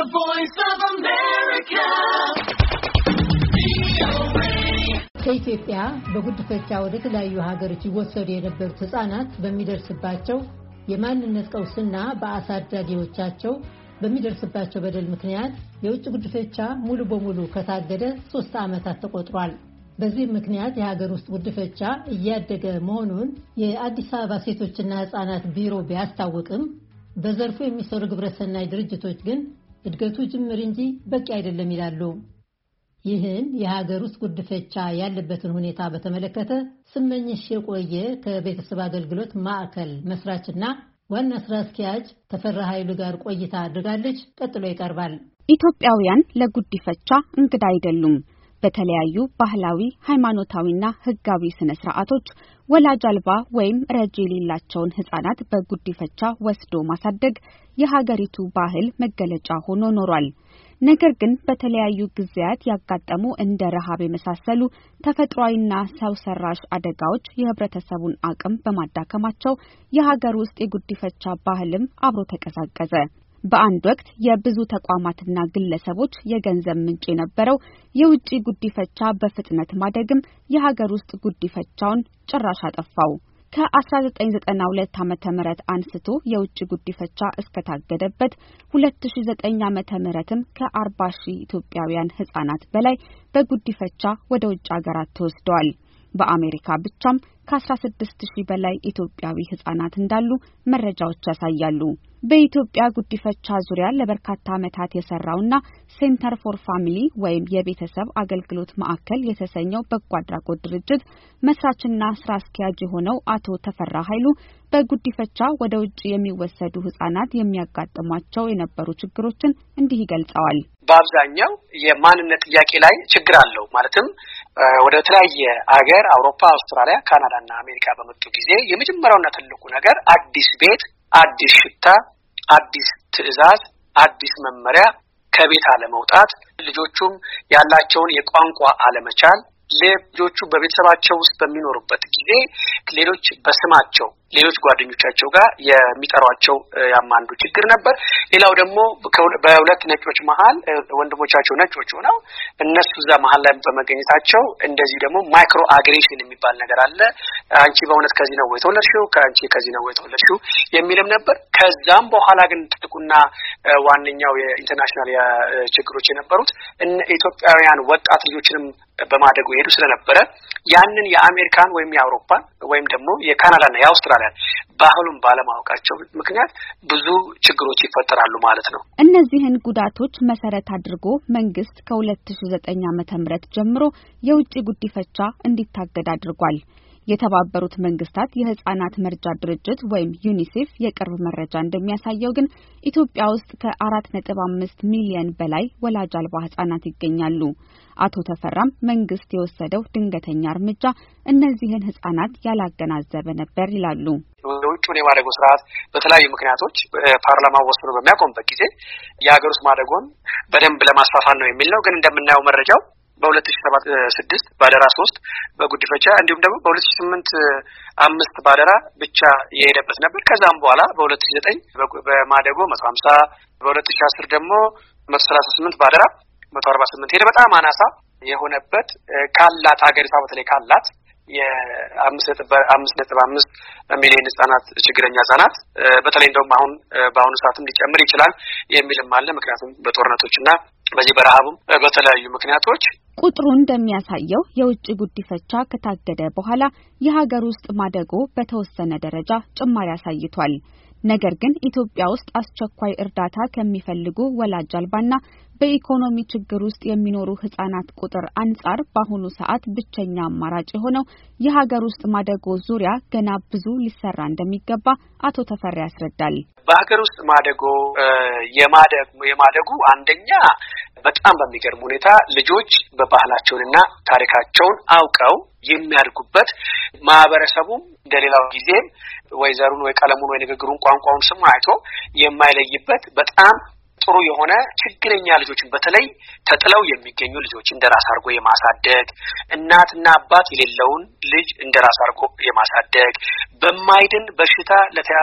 voice of America. ከኢትዮጵያ በጉድፈቻ ወደ ተለያዩ ሀገሮች ይወሰዱ የነበሩ ህፃናት በሚደርስባቸው የማንነት ቀውስና በአሳዳጊዎቻቸው በሚደርስባቸው በደል ምክንያት የውጭ ጉድፈቻ ሙሉ በሙሉ ከታገደ 3 ዓመታት ተቆጥሯል። በዚህ ምክንያት የሀገር ውስጥ ጉድፈቻ እያደገ መሆኑን የአዲስ አበባ ሴቶችና ህፃናት ቢሮ ቢያስታውቅም በዘርፉ የሚሰሩ ግብረሰናይ ድርጅቶች ግን እድገቱ ጅምር እንጂ በቂ አይደለም ይላሉ። ይህን የሀገር ውስጥ ጉድፈቻ ያለበትን ሁኔታ በተመለከተ ስመኝሽ የቆየ ከቤተሰብ አገልግሎት ማዕከል መስራችና ዋና ስራ አስኪያጅ ተፈራ ኃይሉ ጋር ቆይታ አድርጋለች። ቀጥሎ ይቀርባል። ኢትዮጵያውያን ለጉድፈቻ እንግዳ አይደሉም። በተለያዩ ባህላዊ፣ ሃይማኖታዊና ህጋዊ ስነ ስርዓቶች ወላጅ አልባ ወይም ረጂ የሌላቸውን ህፃናት በጉድፈቻ ወስዶ ማሳደግ የሀገሪቱ ባህል መገለጫ ሆኖ ኖሯል። ነገር ግን በተለያዩ ጊዜያት ያጋጠሙ እንደ ረሃብ የመሳሰሉ ተፈጥሯዊና ሰው ሰራሽ አደጋዎች የህብረተሰቡን አቅም በማዳከማቸው የሀገር ውስጥ የጉድፈቻ ባህልም አብሮ ተቀዛቀዘ። በአንድ ወቅት የብዙ ተቋማትና ግለሰቦች የገንዘብ ምንጭ የነበረው የውጭ ጉድፈቻ በፍጥነት ማደግም የሀገር ውስጥ ጉድፈቻውን ጭራሽ አጠፋው። ከ1992 ዓመተ ምህረት አንስቶ የውጭ ጉድፈቻ እስከታገደበት 2009 ዓመተ ምህረትም ከ40,000 ኢትዮጵያውያን ህፃናት በላይ በጉድፈቻ ወደ ውጭ ሀገራት ተወስደዋል። በአሜሪካ ብቻም ከ16,000 በላይ ኢትዮጵያዊ ህፃናት እንዳሉ መረጃዎች ያሳያሉ። በኢትዮጵያ ጉድፈቻ ዙሪያ ለበርካታ ዓመታት የሰራውና ሴንተር ፎር ፋሚሊ ወይም የቤተሰብ አገልግሎት ማዕከል የተሰኘው በጎ አድራጎት ድርጅት መስራችና ስራ አስኪያጅ የሆነው አቶ ተፈራ ኃይሉ በጉድፈቻ ወደ ውጭ የሚወሰዱ ህፃናት የሚያጋጥሟቸው የነበሩ ችግሮችን እንዲህ ይገልጸዋል። በአብዛኛው የማንነት ጥያቄ ላይ ችግር አለው። ማለትም ወደ ተለያየ ሀገር አውሮፓ፣ አውስትራሊያ፣ ካናዳና አሜሪካ በመጡ ጊዜ የመጀመሪያውና ትልቁ ነገር አዲስ ቤት፣ አዲስ ሽታ፣ አዲስ ትዕዛዝ፣ አዲስ መመሪያ፣ ከቤት አለመውጣት፣ ልጆቹም ያላቸውን የቋንቋ አለመቻል፣ ልጆቹ በቤተሰባቸው ውስጥ በሚኖሩበት ጊዜ ሌሎች በስማቸው ሌሎች ጓደኞቻቸው ጋር የሚጠሯቸው ያማንዱ ችግር ነበር። ሌላው ደግሞ በሁለት ነጮች መሃል ወንድሞቻቸው ነጮች ሆነው እነሱ እዛ መሃል ላይ በመገኘታቸው እንደዚህ ደግሞ ማይክሮ አግሬሽን የሚባል ነገር አለ። አንቺ በእውነት ከዚህ ነው ወይ ተወለድሽው፣ ከአንቺ ከዚህ ነው ወይ ተወለድሽው የሚልም ነበር። ከዛም በኋላ ግን ጥቁና ዋነኛው የኢንተርናሽናል ችግሮች የነበሩት ኢትዮጵያውያን ወጣት ልጆችንም በማደጉ ሄዱ ስለነበረ ያንን የአሜሪካን ወይም የአውሮፓን ወይም ደግሞ የካናዳና የአውስትራሊያ ባህሉን ባለማወቃቸው ምክንያት ብዙ ችግሮች ይፈጠራሉ ማለት ነው። እነዚህን ጉዳቶች መሰረት አድርጎ መንግስት ከ2009 ዓመተ ምህረት ጀምሮ የውጭ ጉድፈቻ እንዲታገድ አድርጓል። የተባበሩት መንግስታት የህፃናት መርጃ ድርጅት ወይም ዩኒሴፍ የቅርብ መረጃ እንደሚያሳየው ግን ኢትዮጵያ ውስጥ ከ4.5 ሚሊዮን በላይ ወላጅ አልባ ህፃናት ይገኛሉ። አቶ ተፈራም መንግስት የወሰደው ድንገተኛ እርምጃ እነዚህን ህፃናት ያላገናዘበ ነበር ይላሉ። የውጭውን የማደጎ ስርዓት በተለያዩ ምክንያቶች ፓርላማው ወስኖ በሚያቆምበት ጊዜ የሀገር ውስጥ ማደጎን በደንብ ለማስፋፋት ነው የሚል ነው። ግን እንደምናየው መረጃው በ2007-6 ባደራ 3 በጉድፈቻ እንዲሁም ደግሞ በ2008-5 ባደራ ብቻ የሄደበት ነበር። ከዛም በኋላ በ2009 በማደጎ 150 በ2010 ደግሞ 138 ባደራ 148 ሄደ። በጣም አናሳ የሆነበት ካላት ሀገሪቷ በተለይ ካላት የ5.5 ሚሊዮን ህጻናት ችግረኛ ህጻናት በተለይ እንደውም አሁን በአሁኑ ሰዓትም ሊጨምር ይችላል የሚልም አለ። ምክንያቱም በጦርነቶችና በዚህ በረሃቡም በተለያዩ ምክንያቶች ቁጥሩ እንደሚያሳየው የውጭ ጉድፈቻ ከታገደ በኋላ የሀገር ውስጥ ማደጎ በተወሰነ ደረጃ ጭማሪ አሳይቷል። ነገር ግን ኢትዮጵያ ውስጥ አስቸኳይ እርዳታ ከሚፈልጉ ወላጅ አልባና በኢኮኖሚ ችግር ውስጥ የሚኖሩ ህፃናት ቁጥር አንጻር በአሁኑ ሰዓት ብቸኛ አማራጭ የሆነው የሀገር ውስጥ ማደጎ ዙሪያ ገና ብዙ ሊሰራ እንደሚገባ አቶ ተፈራ ያስረዳል። በሀገር ውስጥ ማደጎ የማደጉ አንደኛ በጣም በሚገርም ሁኔታ ልጆች በባህላቸውንና ታሪካቸውን አውቀው የሚያድጉበት ማህበረሰቡም እንደሌላው ጊዜም ወይ ዘሩን ወይ ቀለሙን ወይ ንግግሩን ቋንቋውን ስም አይቶ የማይለይበት በጣም ጥሩ የሆነ ችግረኛ ልጆችን በተለይ ተጥለው የሚገኙ ልጆች እንደራስ አድርጎ የማሳደግ እናትና አባት የሌለውን ልጅ እንደራስ አድርጎ የማሳደግ በማይድን በሽታ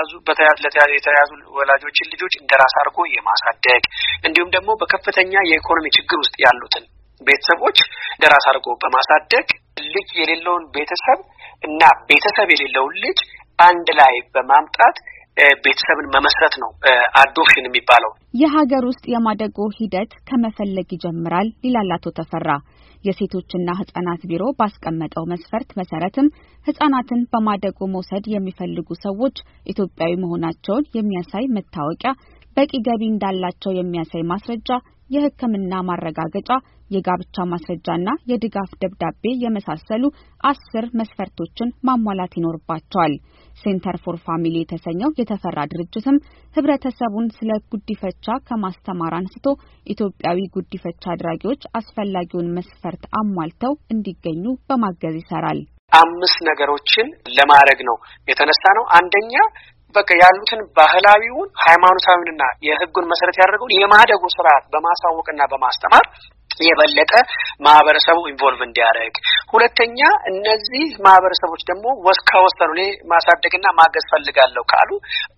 ለተያዙ ወላጆችን ልጆች እንደራስ አድርጎ የማሳደግ እንዲሁም ደግሞ በከፍተኛ የኢኮኖሚ ችግር ውስጥ ያሉትን ቤተሰቦች እንደራስ አድርጎ በማሳደግ ልጅ የሌለውን ቤተሰብ እና ቤተሰብ የሌለውን ልጅ አንድ ላይ በማምጣት ቤተሰብን መመስረት ነው አዶፕሽን የሚባለው። የሀገር ውስጥ የማደጎ ሂደት ከመፈለግ ይጀምራል ይላል አቶ ተፈራ። የሴቶችና ህጻናት ቢሮ ባስቀመጠው መስፈርት መሰረትም ህጻናትን በማደጎ መውሰድ የሚፈልጉ ሰዎች ኢትዮጵያዊ መሆናቸውን የሚያሳይ መታወቂያ፣ በቂ ገቢ እንዳላቸው የሚያሳይ ማስረጃ፣ የሕክምና ማረጋገጫ፣ የጋብቻ ማስረጃና የድጋፍ ደብዳቤ የመሳሰሉ 10 መስፈርቶችን ማሟላት ይኖርባቸዋል። ሴንተር ፎር ፋሚሊ የተሰኘው የተፈራ ድርጅትም ህብረተሰቡን ስለ ጉዲፈቻ ከማስተማር አንስቶ ኢትዮጵያዊ ጉዲፈቻ አድራጊዎች አስፈላጊውን መስፈርት አሟልተው እንዲገኙ በማገዝ ይሰራል። 5 ነገሮችን ለማድረግ ነው የተነሳ ነው። አንደኛ በቃ ያሉትን ባህላዊውን ሃይማኖታዊውንና የህጉን መሰረት ያደረገውን የማደጎ ስርዓት በማሳወቅና በማስተማር የበለጠ ማህበረሰቡ ኢንቮልቭ እንዲያደርግ። ሁለተኛ እነዚህ ማህበረሰቦች ደግሞ ወስከወሰኑ ማሳደግና ማገዝ ፈልጋለሁ ካሉ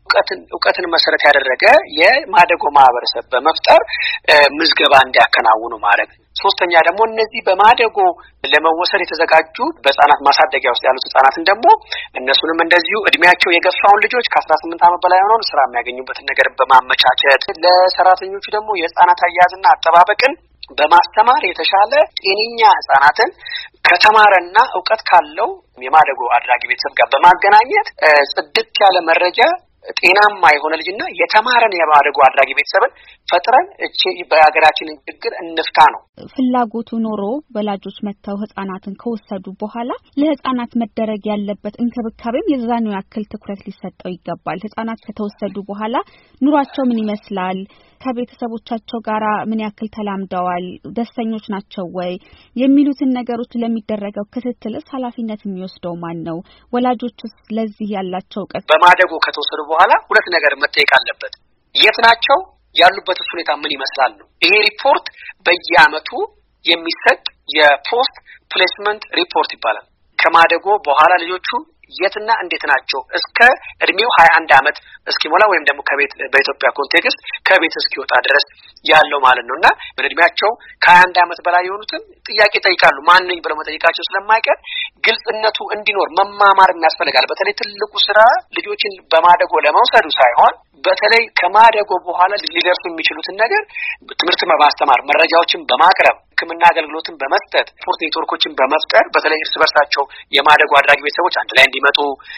እውቀትን መሰረት ያደረገ የማደጎ ማህበረሰብ በመፍጠር ምዝገባ እንዲያከናውኑ ማድረግ። ሶስተኛ ደግሞ እነዚህ በማደጎ ለመወሰድ የተዘጋጁ በህፃናት ማሳደጊያ ውስጥ ያሉት ህፃናትን ደግሞ እነሱንም እንደዚሁ እድሜያቸው የገፋውን ልጆች ከ18 ዓመት በላይ ሆነው ስራ የሚያገኙበትን ነገር በማመቻቸት ለሰራተኞቹ ደግሞ የህፃናት አያያዝና አጠባበቅን በማስተማር የተሻለ ጤነኛ ህፃናትን ከተማረና እውቀት ካለው የማደጎ አድራጊ ቤተሰብ ጋር በማገናኘት ጽድት ያለ መረጃ ጤናማ የሆነ ልጅና የተማረን የማደጎ አድራጊ ቤተሰብን ፈጥረን እቺ በአገራችን ችግር እንፍታ ነው። ፍላጎቱ ኖሮ ወላጆች መተው ህፃናትን ከወሰዱ በኋላ ለህፃናት መደረግ ያለበት እንክብካቤም የዛኔው ያክል ትኩረት ሊሰጠው ይገባል። ህፃናት ከተወሰዱ በኋላ ኑሯቸው ምን ይመስላል? ከቤተሰቦቻቸው ጋራ ምን ያክል ተላምደዋል? ደስተኞች ናቸው ወይ? የሚሉትን ነገሮች ለሚደረገው ክትትልስ ኃላፊነት የሚወስደው ማን ነው? ወላጆችስ ለዚህ ያላቸው እውቀት? በማደጎ ከተወሰዱ በኋላ 2 ነገር መጠየቅ አለበት። የት ናቸው? ያሉበት ሁኔታ ምን ይመስላል ነው። ይሄ ሪፖርት በየአመቱ የሚሰጥ የፖስት ፕሌስመንት ሪፖርት ይባላል። ከማደጎ በኋላ ልጆቹ የትና እንዴት ናቸው እስከ እድሜው 21 አመት እስኪሞላ ወይም ደግሞ ከቤት በኢትዮጵያ ኮንቴክስት ከቤት እስኪወጣ ድረስ ያለው ማለት ነውና በእድሜያቸው ከ21 አመት በላይ የሆኑትን ጥያቄ ጠይቃሉ። ማን ነኝ ብለው መጠየቃቸው ስለማይቀር ግልጽነቱ እንዲኖር መማማር ያስፈልጋል። በተለይ ትልቁ ስራ ልጆችን በማደጎ ለመውሰዱ ሳይሆን በተለይ ከማደጎ በኋላ ሊደርሱ የሚችሉትን ነገር ትምህርት በማስተማር መረጃዎችን በማቅረብ ሕክምና አገልግሎትን በመስጠት ስፖርት ኔትወርኮችን በመፍጠር በተለይ እርስ በርሳቸው የማደጎ አድራጊ ቤተሰቦች አንድ ላይ እንዲመጡ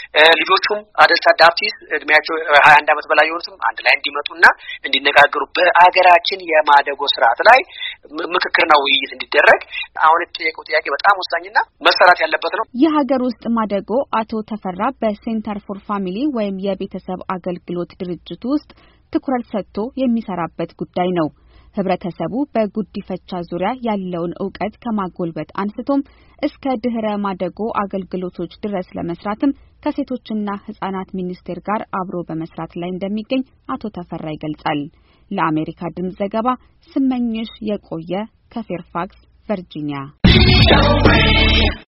ልጆቹም አደልት አዳፕቲቭ እድሜያቸው 21 አመት በላይ የሆኑትም አንድ ላይ እንዲመጡና እንዲነጋገሩ በአገራችን የማደጎ ስርዓት ላይ ምክክርና ውይይት እንዲደረግ አሁን የተጠየቀው ጥያቄ በጣም ወሳኝና መሰራት ያለበት ነው። የሀገር ውስጥ ማደጎ አቶ ተፈራ በሴንተር ፎር ፋሚሊ ወይም የቤተሰብ አገልግሎት ድርጅት ውስጥ ትኩረት ሰጥቶ የሚሰራበት ጉዳይ ነው። ህብረተሰቡ በጉዲፈቻ ዙሪያ ያለውን ዕውቀት ከማጎልበት አንስቶም እስከ ድህረ ማደጎ አገልግሎቶች ድረስ ለመስራትም ከሴቶችና ህጻናት ሚኒስቴር ጋር አብሮ በመስራት ላይ እንደሚገኝ አቶ ተፈራ ይገልጻል። ለአሜሪካ ድምጽ ዘገባ ስመኝሽ የቆየ ከፌርፋክስ ቨርጂኒያ።